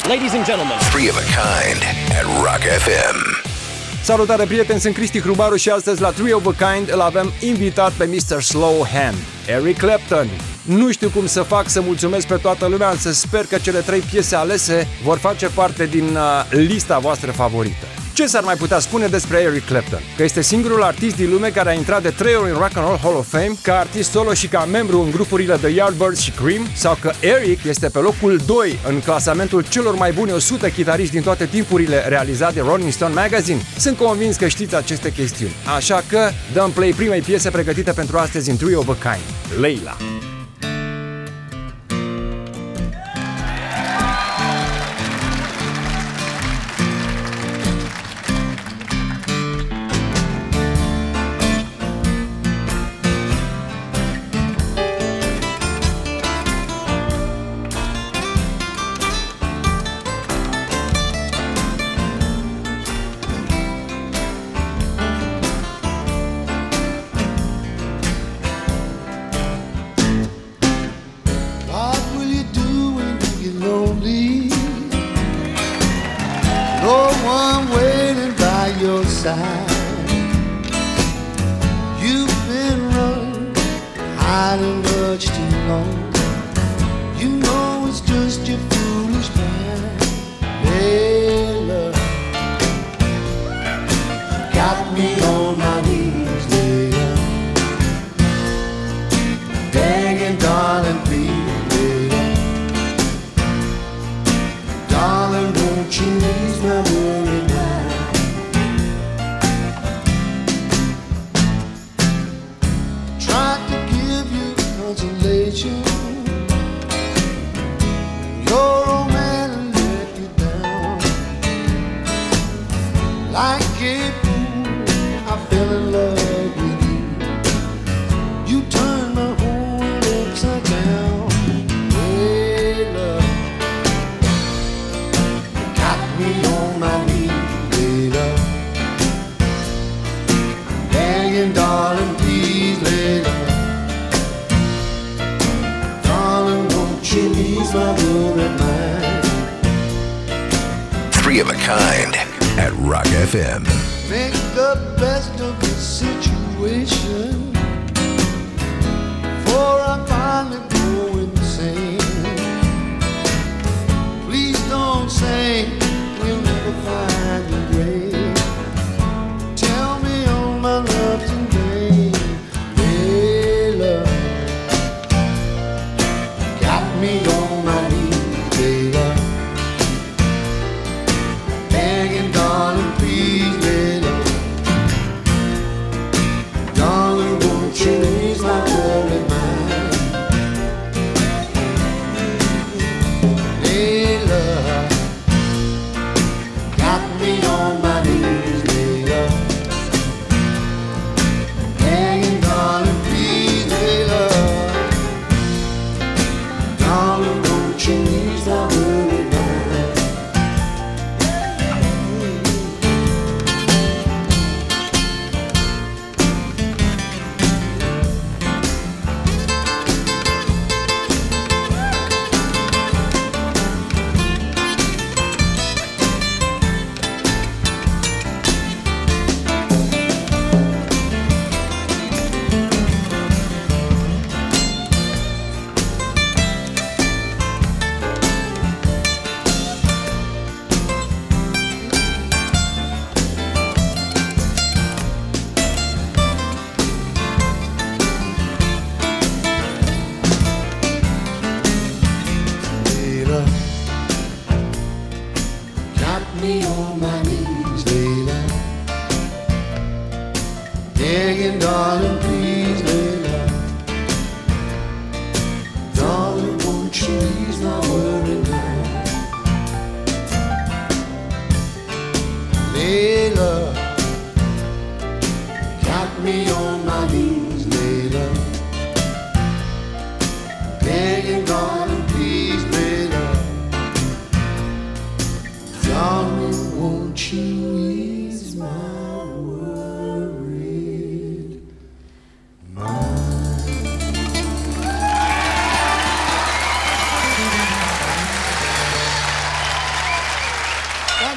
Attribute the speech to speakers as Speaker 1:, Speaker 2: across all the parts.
Speaker 1: Ladies and gentlemen,
Speaker 2: Three of a Kind at Rock FM.
Speaker 3: Salutare, prieteni, sunt Cristi Hrubaru și astăzi la Three of a Kind îl avem invitat pe Mr. Slowhand, Eric Clapton. Nu știu cum să fac să mulțumesc pe toată lumea, însă sper că cele 3 piese alese vor face parte din lista voastră favorită. Ce s-ar mai putea spune despre Eric Clapton? Că este singurul artist din lume care a intrat de 3 ori în Rock and Roll Hall of Fame ca artist solo și ca membru în grupurile The Yardbirds și Cream, sau că Eric este pe locul 2 în clasamentul celor mai buni 100 chitariști din toate timpurile realizat de Rolling Stone Magazine? Sunt convins că știți aceste chestiuni. Așa că dăm play primei piese pregătite pentru astăzi în Three of a Kind, Layla.
Speaker 2: Three of a Kind at Rock FM.
Speaker 4: Make the best of the situation, for I finally go insane. Please don't say we'll never find a grave. Tell me all my love's in vain. Layla, got me on my knees, Layla. Begging, darling, please, Layla. Darling, won't you ease my worry mind? Layla, got me on my knees, Layla. Begging, darling, please, Layla. Darling, won't you ease my worry mind? Layla, got me on my knees, Layla. Begging, darling, please, Layla. Darling, won't you ease my worry mind? Layla, got me on my knees, Layla. Begging, darling, please, Layla. Darling, won't you ease my worried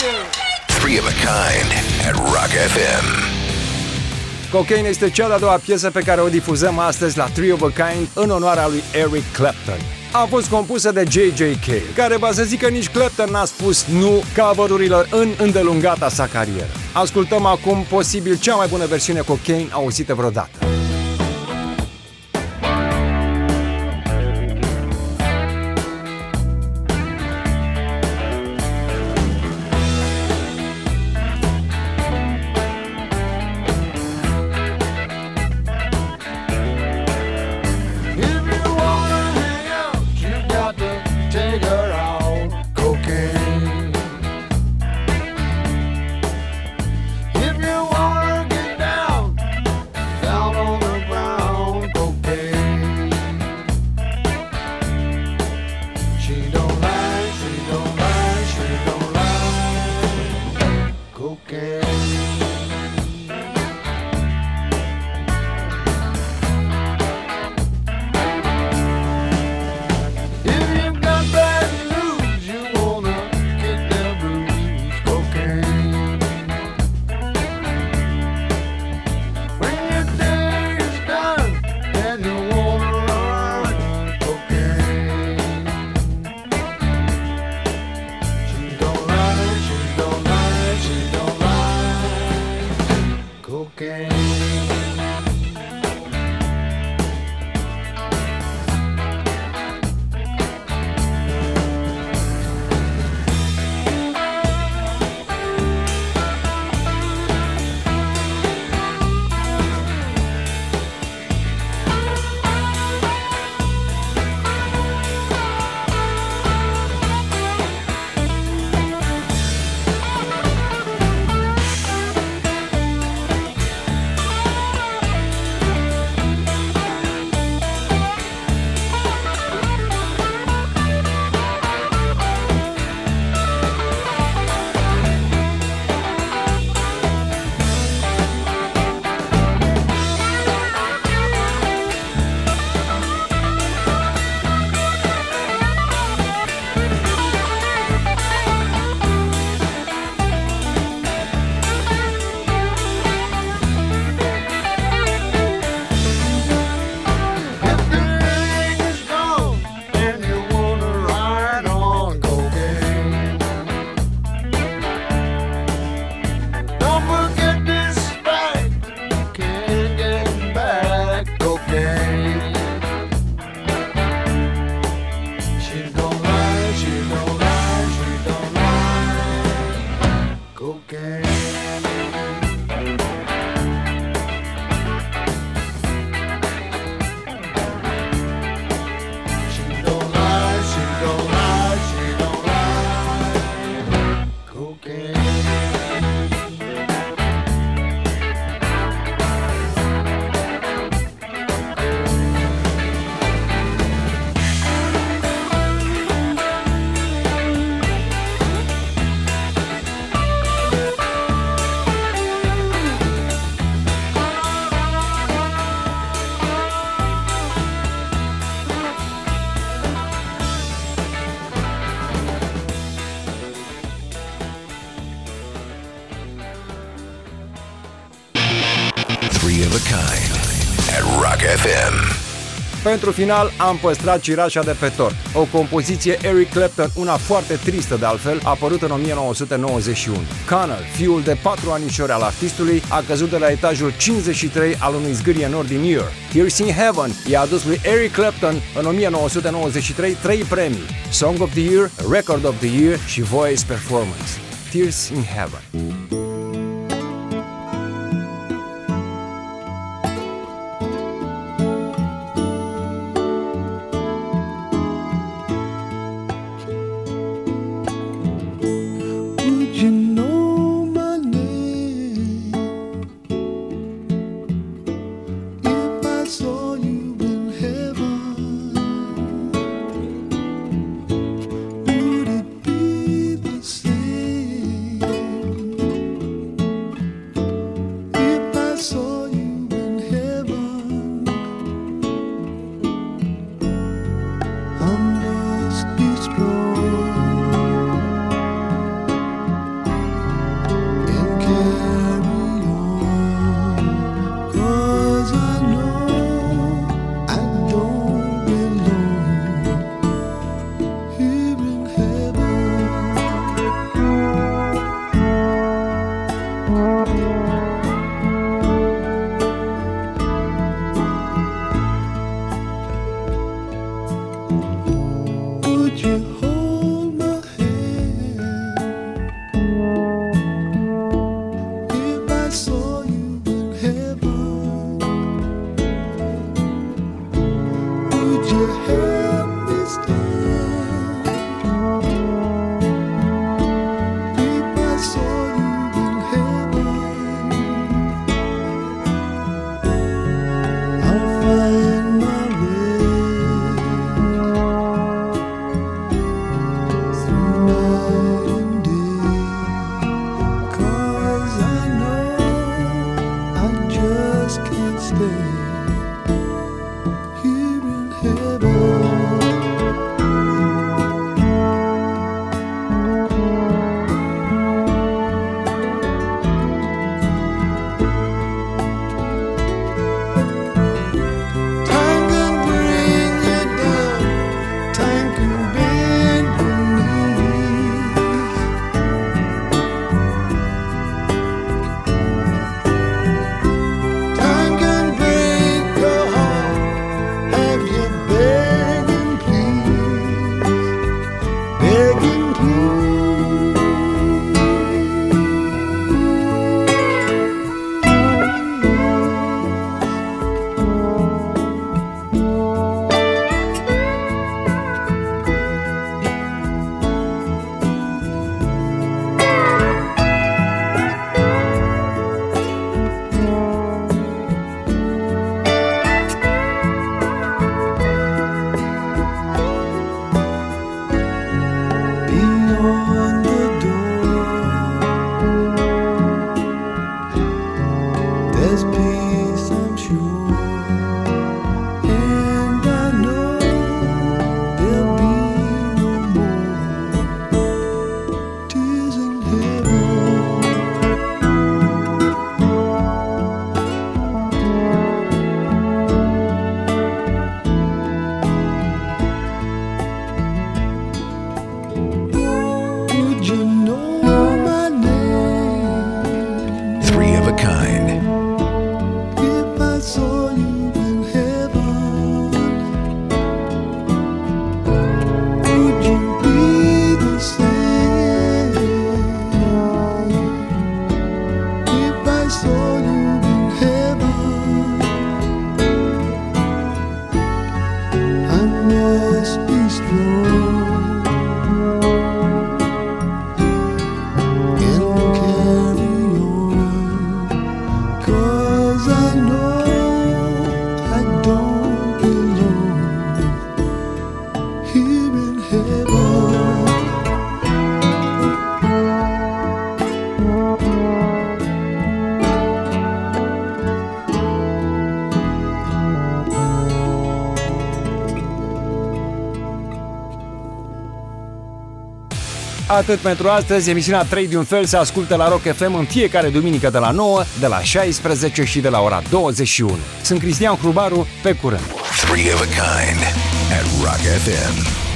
Speaker 2: Three of a Kind at Rock FM.
Speaker 3: Cocaine este cea de-a doua piesă pe care o difuzăm astăzi la Three of a Kind în onoarea lui Eric Clapton. A fost compusă de J.J. Cale, care va să zică nici Clapton n-a spus nu cover-urilor în îndelungata sa carieră. Ascultăm acum posibil cea mai bună versiune Cocaine auzită vreodată.
Speaker 2: Three of a Kind at Rock FM.
Speaker 3: Pentru final am păstrat cireașa de pe tort, o compoziție Eric Clapton, una foarte tristă de altfel, apărută în 1991. Connor, fiul de 4 anișori al artistului, a căzut de la etajul 53 al unui zgârie în New York. Tears in Heaven i-a adus lui Eric Clapton în 1993 3 premii: Song of the Year, Record of the Year și Voice Performance. Tears in Heaven.
Speaker 4: Would it be the same? Would you know my name?
Speaker 2: Three of a kind.
Speaker 4: If I saw you in heaven, would you be the same? If I saw you in heaven, I must be strong and carry on, 'cause I know I don't belong here in heaven.
Speaker 3: Atât pentru astăzi, emisiunea 3 de un fel se ascultă la Rock FM în fiecare duminică de la 9, de la 16 și de la ora 21. Sunt Cristian Hrubaru, pe curând!
Speaker 2: 3 of a kind at Rock FM.